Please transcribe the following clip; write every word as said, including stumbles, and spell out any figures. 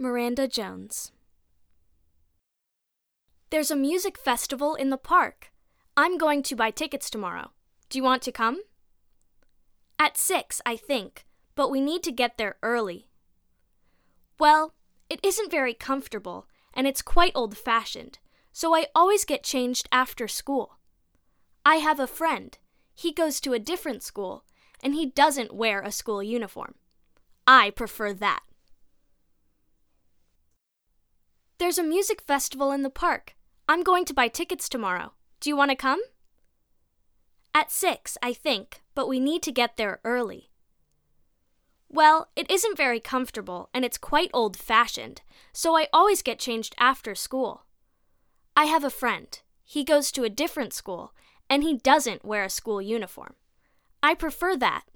Miranda Jones. There's a music festival in the park. I'm going to buy tickets tomorrow. Do you want to come? At six, I think, but we need to get there early. Well, it isn't very comfortable, and it's quite old-fashioned, so I always get changed after school. I have a friend. He goes to a different school, and he doesn't wear a school uniform. I prefer that. There's a music festival in the park. I'm going to buy tickets tomorrow. Do you want to come? At six, I think, but we need to get there early. Well, it isn't very comfortable, and it's quite old-fashioned, so I always get changed after school. I have a friend. He goes to a different school, and he doesn't wear a school uniform. I prefer that.